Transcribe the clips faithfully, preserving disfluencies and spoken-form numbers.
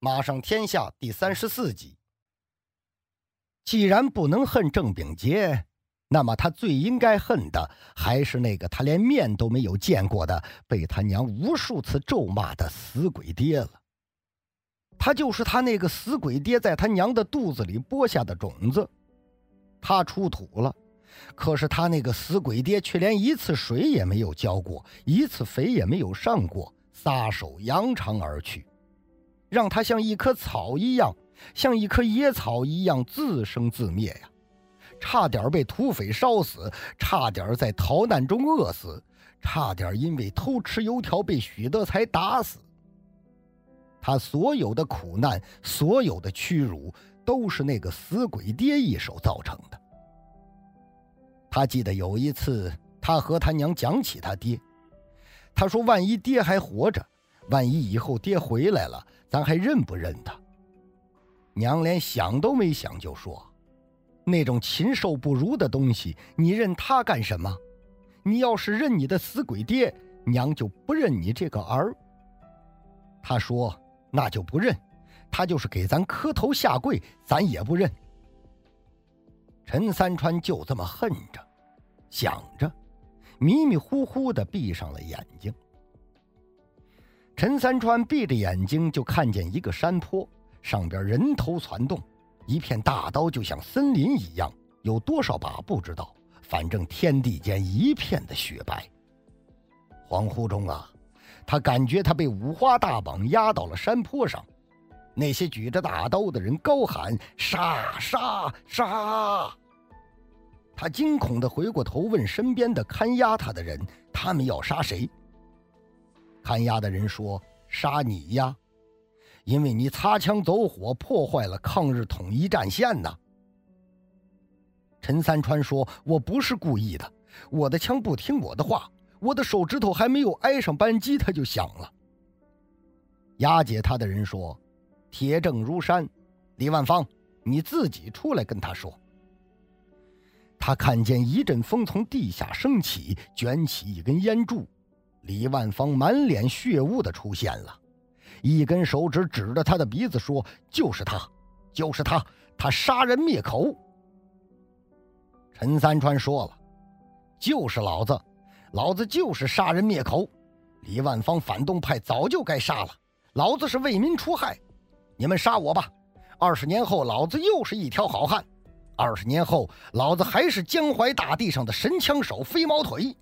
马上天下第三十四集。既然不能恨郑秉杰，那么他最应该恨的还是那个他连面都没有见过的，被他娘无数次咒骂的死鬼爹了。他就是他那个死鬼爹在他娘的肚子里播下的种子。他出土了，可是他那个死鬼爹却连一次水也没有浇过，一次肥也没有上过，撒手扬长而去，让他像一棵草一样，像一棵野草一样自生自灭呀！差点被土匪烧死，差点在逃难中饿死，差点因为偷吃油条被许德才打死。他所有的苦难，所有的屈辱，都是那个死鬼爹一手造成的。他记得有一次，他和他娘讲起他爹，他说万一爹还活着，万一以后爹回来了，咱还认不认他？娘连想都没想就说，那种禽兽不如的东西，你认他干什么？你要是认你的死鬼爹，娘就不认你这个儿。他说那就不认，他就是给咱磕头下跪，咱也不认。陈三川就这么恨着，想着，迷迷糊糊地闭上了眼睛。陈三川闭着眼睛就看见一个山坡，上边人头攒动，一片大刀就像森林一样，有多少把不知道，反正天地间一片的雪白。恍惚中啊，他感觉他被五花大绑压到了山坡上，那些举着大刀的人高喊杀杀杀。他惊恐地回过头问身边的看押他的人，他们要杀谁？看押的人说，杀你呀，因为你擦枪走火，破坏了抗日统一战线呐。陈三川说，我不是故意的，我的枪不听我的话，我的手指头还没有挨上扳机，它就响了。押解他的人说，铁证如山，李万芳，你自己出来跟他说。他看见一阵风从地下升起，卷起一根烟柱，李万芳满脸血污的出现了，一根手指指着他的鼻子说，就是他，就是他，他杀人灭口。陈三川说了，就是老子，老子就是杀人灭口，李万芳反动派早就该杀了，老子是为民除害，你们杀我吧，二十年后老子又是一条好汉，二十年后老子还是江淮大地上的神枪手飞毛腿。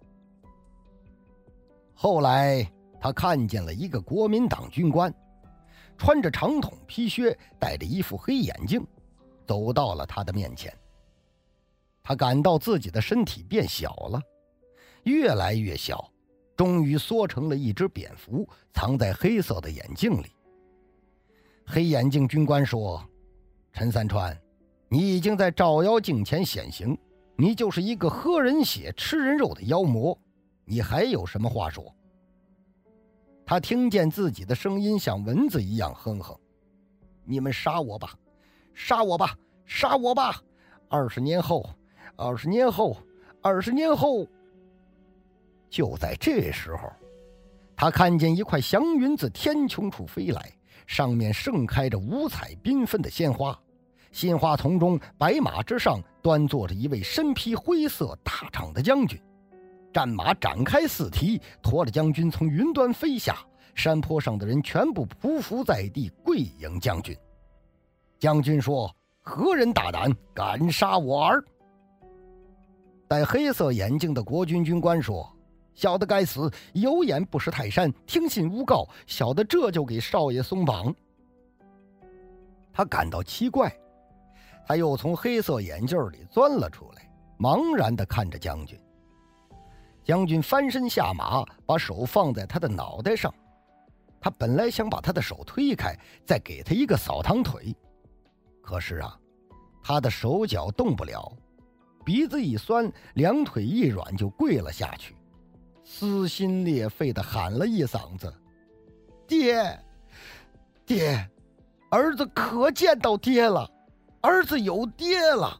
后来他看见了一个国民党军官，穿着长筒皮靴，戴着一副黑眼镜，走到了他的面前。他感到自己的身体变小了，越来越小，终于缩成了一只蝙蝠，藏在黑色的眼镜里。黑眼镜军官说，陈三川，你已经在照妖镜前显形，你就是一个喝人血吃人肉的妖魔，你还有什么话说？他听见自己的声音像蚊子一样哼哼，你们杀我吧，杀我吧，杀我吧，二十年后，二十年后，二十年后。就在这时候，他看见一块祥云自天穹处飞来，上面盛开着五彩缤纷的鲜花，鲜花丛中，白马之上端坐着一位身披灰色大氅的将军，战马展开四蹄，驮着将军从云端飞下，山坡上的人全部匍匐在地，跪迎将军。将军说，何人大胆，敢杀我儿？戴黑色眼镜的国军军官说，小的该死，有眼不识泰山，听信诬告，小的这就给少爷松绑。他感到奇怪，他又从黑色眼镜里钻了出来，茫然地看着将军。将军翻身下马，把手放在他的脑袋上。他本来想把他的手推开，再给他一个扫堂腿，可是啊，他的手脚动不了，鼻子一酸，两腿一软就跪了下去，撕心裂肺地喊了一嗓子，爹，爹，儿子可见到爹了，儿子有爹了。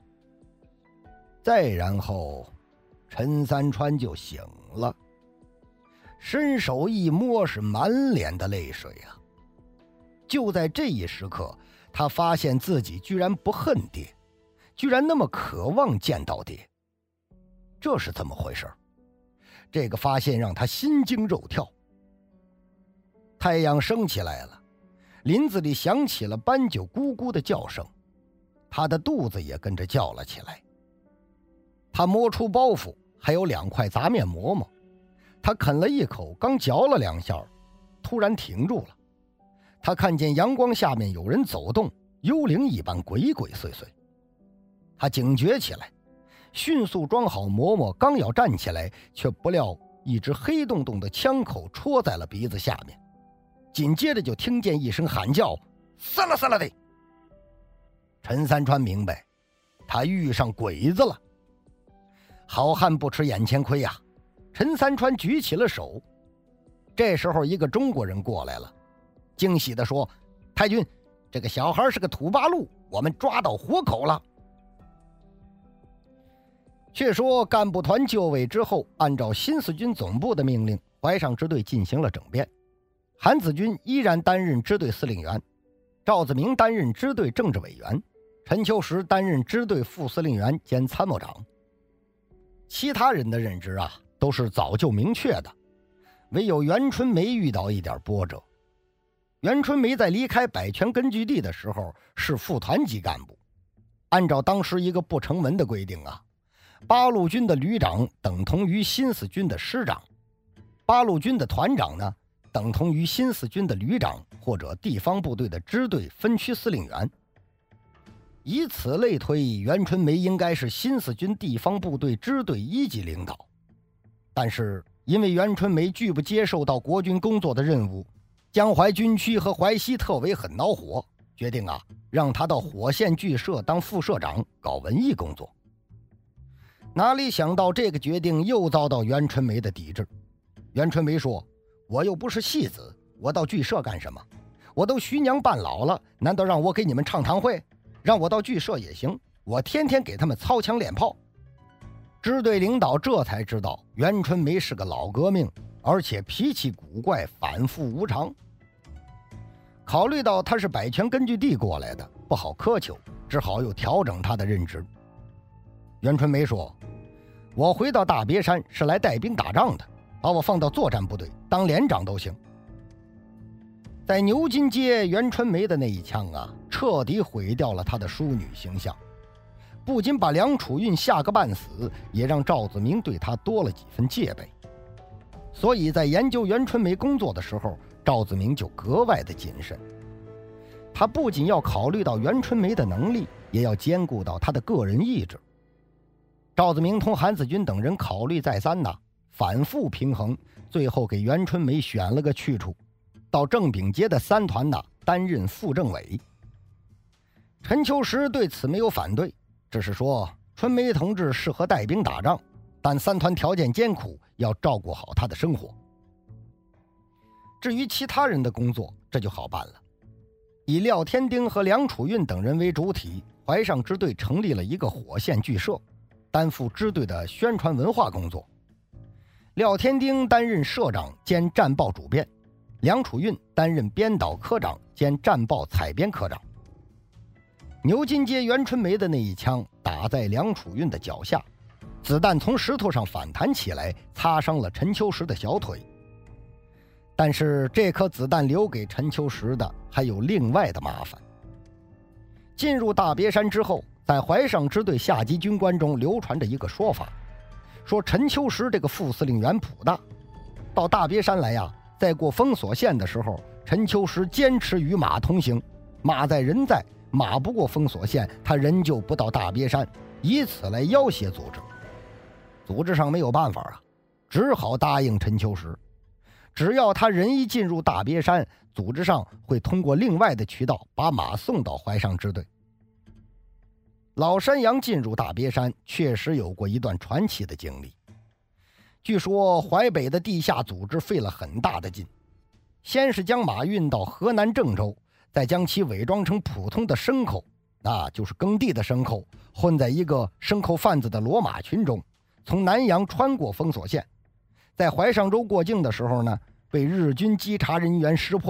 再然后陈三川就醒了，伸手一摸，是满脸的泪水啊。 就在这一时刻，他发现自己居然不恨爹，居然那么渴望见到爹。这是怎么回事？这个发现让他心惊肉跳。太阳升起来了，林子里响起了斑鸠咕咕的叫声，他的肚子也跟着叫了起来。他摸出包袱，还有两块杂面馍馍，他啃了一口，刚嚼了两下，突然停住了。他看见阳光下面有人走动，幽灵一般鬼鬼祟祟。他警觉起来，迅速装好馍馍，刚要站起来，却不料一只黑洞洞的枪口戳在了鼻子下面，紧接着就听见一声喊叫，死了死了的。陈三川明白，他遇上鬼子了。好汉不吃眼前亏呀、啊！陈三川举起了手。这时候一个中国人过来了，惊喜地说：“太君，这个小孩是个土八路，我们抓到活口了。”却说干部团就位之后，按照新四军总部的命令，淮上支队进行了整编。韩子军依然担任支队司令员，赵子明担任支队政治委员，陈秋实担任支队副司令员兼参谋长。其他人的任职啊，都是早就明确的，唯有袁春梅遇到一点波折。袁春梅在离开百全根据地的时候是副团级干部，按照当时一个不成文的规定啊，八路军的旅长等同于新四军的师长，八路军的团长呢，等同于新四军的旅长或者地方部队的支队分区司令员。以此类推，袁春梅应该是新四军地方部队支队一级领导。但是因为袁春梅拒不接受到国军工作的任务，江淮军区和淮西特委很恼火，决定啊，让他到火线剧社当副社长，搞文艺工作。哪里想到这个决定又遭到袁春梅的抵制。袁春梅说：“我又不是戏子，我到剧社干什么？我都徐娘半老了，难道让我给你们唱堂会？让我到剧社也行，我天天给他们操枪练炮。”支队领导这才知道袁春梅是个老革命，而且脾气古怪，反复无常。考虑到他是百全根据地过来的，不好苛求，只好又调整他的任职。袁春梅说：“我回到大别山是来带兵打仗的，把我放到作战部队当连长都行。”在牛津街，袁春梅的那一枪啊，彻底毁掉了他的淑女形象，不仅把梁楚韵吓个半死，也让赵子明对他多了几分戒备。所以在研究袁春梅工作的时候，赵子明就格外的谨慎。他不仅要考虑到袁春梅的能力，也要兼顾到他的个人意志。赵子明同韩子军等人考虑再三呐，反复平衡，最后给袁春梅选了个去处，到郑秉杰的三团呐担任副政委。陈秋实对此没有反对，只是说春梅同志适合带兵打仗，但三团条件艰苦，要照顾好他的生活。至于其他人的工作，这就好办了。以廖天丁和梁楚韵等人为主体，淮上支队成立了一个火线剧社，担负支队的宣传文化工作。廖天丁担任社长兼战报主编，梁楚韵担任编导科长兼战报采编科长。牛津街袁春梅的那一枪打在梁楚韵的脚下，子弹从石头上反弹起来，擦伤了陈秋实的小腿。但是这颗子弹留给陈秋实的还有另外的麻烦。进入大别山之后，在淮上支队下级军官中流传着一个说法，说陈秋实这个副司令员谱大，到大别山来呀，在过封锁线的时候，陈秋实坚持与马同行，马在人在，马不过封锁线，他人就不到大别山，以此来要挟组织。组织上没有办法啊，只好答应陈秋实，只要他人一进入大别山，组织上会通过另外的渠道把马送到淮上支队。老山羊进入大别山确实有过一段传奇的经历。据说淮北的地下组织费了很大的劲，先是将马运到河南郑州，再将其伪装成普通的牲口，那就是耕地的牲口，混在一个牲口贩子的骡马群中，从南阳穿过封锁线，在淮上州过境的时候呢，被日军稽查人员识破，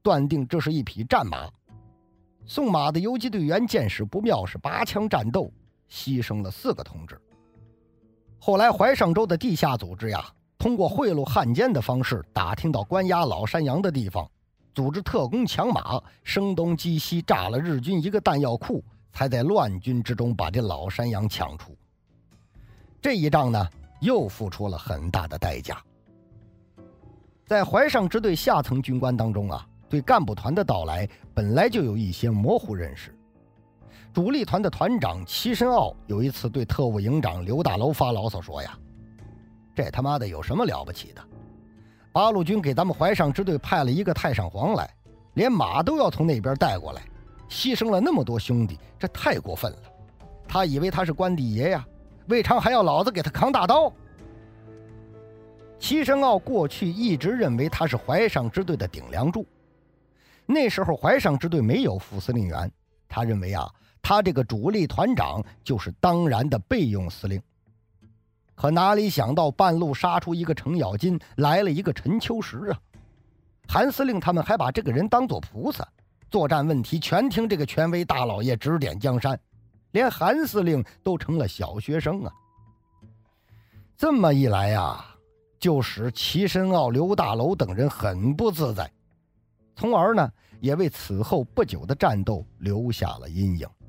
断定这是一匹战马。送马的游击队员见势不妙，是拔枪战斗，牺牲了四个同志。后来怀上州的地下组织呀，通过贿赂汉奸的方式打听到关押老山羊的地方，组织特工抢马，声东击西，炸了日军一个弹药库，才在乱军之中把这老山羊抢出。这一仗呢，又付出了很大的代价。在怀上支队下层军官当中啊，对干部团的到来本来就有一些模糊认识。主力团的团长齐申奥有一次对特务营长刘大楼发牢骚说呀：“这他妈的有什么了不起的？八路军给咱们怀上支队派了一个太上皇来，连马都要从那边带过来，牺牲了那么多兄弟，这太过分了。他以为他是关帝爷呀，未尝还要老子给他扛大刀。”齐申奥过去一直认为他是怀上支队的顶梁柱，那时候怀上支队没有副司令员，他认为啊，他这个主力团长就是当然的备用司令。可哪里想到半路杀出一个程咬金，来了一个陈秋实啊！韩司令他们还把这个人当作菩萨，作战问题全听这个权威大老爷指点江山，连韩司令都成了小学生啊！这么一来啊，就使齐申奥、刘大楼等人很不自在，从而呢，也为此后不久的战斗留下了阴影。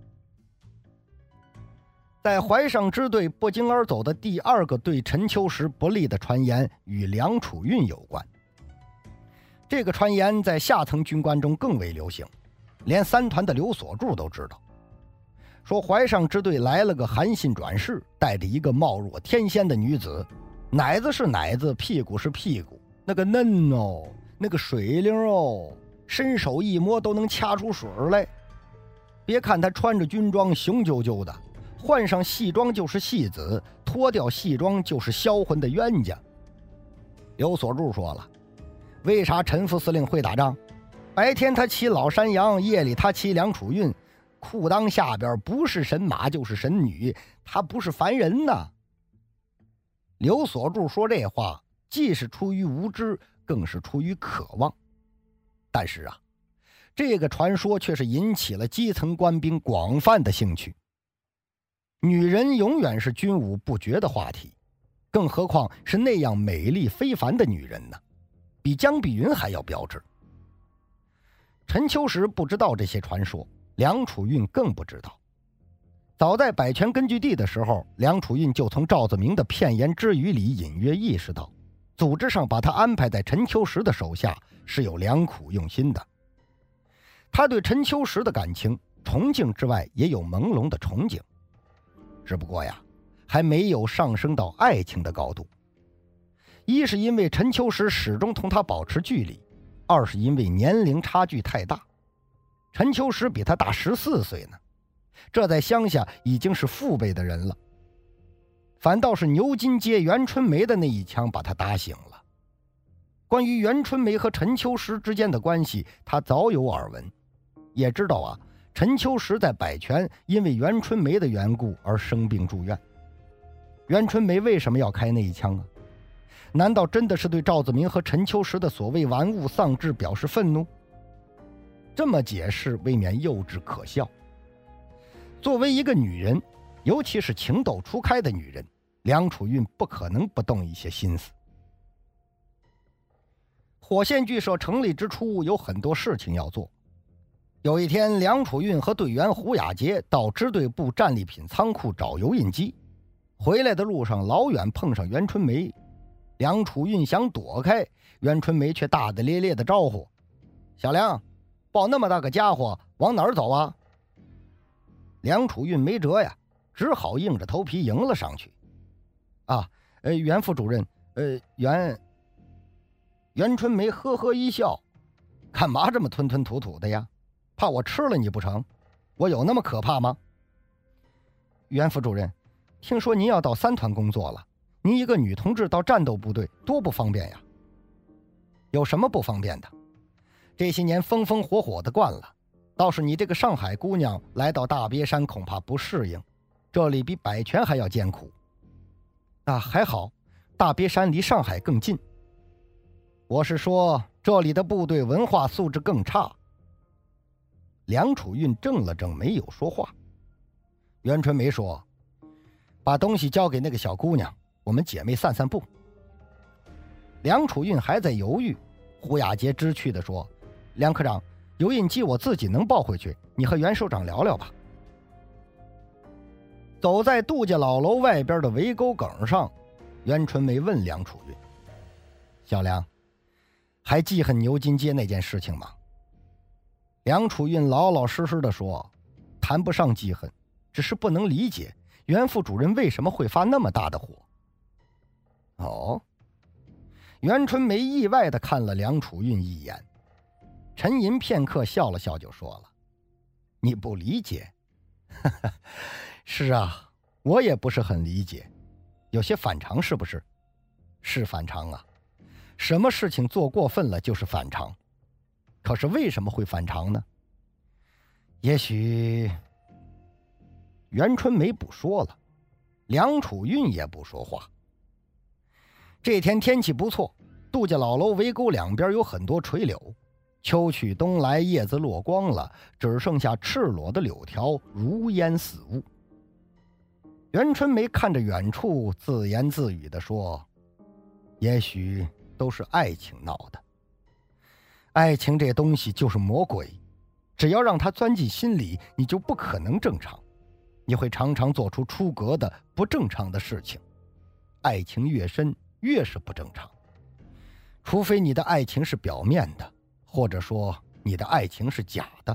在怀上支队不胫而走的第二个对陈秋实不利的传言与梁楚运有关。这个传言在下层军官中更为流行，连三团的刘所柱都知道。说怀上支队来了个韩信转世，带着一个貌若天仙的女子，奶子是奶子，屁股是屁股，那个嫩哦，那个水灵哦，伸手一摸都能掐出水来。别看她穿着军装雄赳赳的，换上戏装就是戏子，脱掉戏装就是销魂的冤家。刘所柱说了，为啥陈副司令会打仗？白天他骑老山羊，夜里他骑梁楚运，裤裆下边不是神马就是神女，他不是凡人呐。刘所柱说这话既是出于无知，更是出于渴望。但是啊，这个传说却是引起了基层官兵广泛的兴趣。女人永远是军武不绝的话题，更何况是那样美丽非凡的女人呢？比江碧云还要标致。陈秋实不知道这些传说，梁楚运更不知道。早在百全根据地的时候，梁楚运就从赵子明的片言之语里隐约意识到，组织上把他安排在陈秋实的手下是有良苦用心的。他对陈秋实的感情，崇敬之外也有朦胧的憧憬，只不过呀，还没有上升到爱情的高度。一是因为陈秋实始终同他保持距离，二是因为年龄差距太大。陈秋实比他大十四岁呢，这在乡下已经是父辈的人了。反倒是牛津街袁春梅的那一枪把他打醒了。关于袁春梅和陈秋实之间的关系，他早有耳闻，也知道啊，陈秋实在百全因为袁春梅的缘故而生病住院。袁春梅为什么要开那一枪啊？难道真的是对赵子明和陈秋实的所谓玩物丧志表示愤怒？这么解释未免幼稚可笑。作为一个女人，尤其是情窦初开的女人，梁楚运不可能不动一些心思。火线剧社成立之初有很多事情要做。有一天，梁楚运和队员胡雅杰到支队部战利品仓库找油印机，回来的路上老远碰上袁春梅。梁楚运想躲开，袁春梅却大大咧咧的招呼：“小梁，抱那么大个家伙往哪儿走啊？”梁楚运没辙呀，只好硬着头皮迎了上去。啊，呃，袁副主任，呃，袁……袁春梅呵呵一笑：“干嘛这么吞吞吐吐的呀？怕我吃了你不成？我有那么可怕吗？”袁副主任，听说您要到三团工作了，您一个女同志到战斗部队多不方便呀。有什么不方便的？这些年风风火火的惯了，倒是你这个上海姑娘来到大别山恐怕不适应，这里比百全还要艰苦。啊，还好，大别山离上海更近。我是说， 这里的部队文化素质更差。梁楚韵怔了怔，没有说话。袁春梅说：“把东西交给那个小姑娘，我们姐妹散散步。”梁楚韵还在犹豫，胡亚杰知趣地说：“梁科长，油印机我自己能抱回去，你和袁首长聊聊吧。”走在杜家老楼外边的围沟埂上，袁春梅问梁楚韵：“小梁，还记恨牛津街那件事情吗？”梁楚韵老老实实地说：“谈不上记恨，只是不能理解袁副主任为什么会发那么大的火。”哦，袁春梅意外地看了梁楚韵一眼，沉吟片刻，笑了笑就说了：“你不理解？哈哈，是啊，我也不是很理解，有些反常是不是？是反常啊，什么事情做过分了就是反常。可是为什么会反常呢？也许……”袁春梅不说了，梁楚韵也不说话。这天天气不错，杜家老楼围沟两边有很多垂柳，秋去冬来，叶子落光了，只剩下赤裸的柳条，如烟似雾。袁春梅看着远处，自言自语地说：“也许都是爱情闹的。爱情这东西就是魔鬼，只要让它钻进心里，你就不可能正常，你会常常做出出格的不正常的事情。爱情越深，越是不正常，除非你的爱情是表面的，或者说你的爱情是假的。”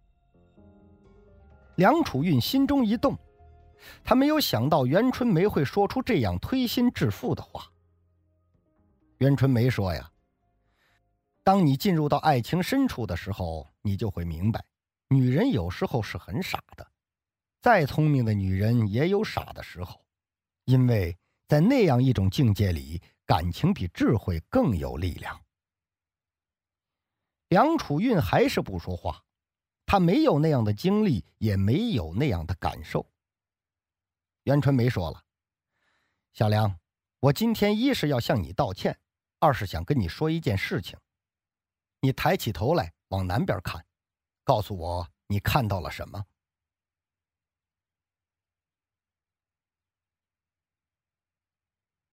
梁楚韵心中一动，他没有想到袁春梅会说出这样推心置腹的话。袁春梅说呀：“当你进入到爱情深处的时候，你就会明白，女人有时候是很傻的，再聪明的女人也有傻的时候，因为在那样一种境界里，感情比智慧更有力量。”梁楚韵还是不说话，她没有那样的经历，也没有那样的感受。袁春梅说了：“小梁，我今天一是要向你道歉，二是想跟你说一件事情。你抬起头来，往南边看，告诉我你看到了什么。”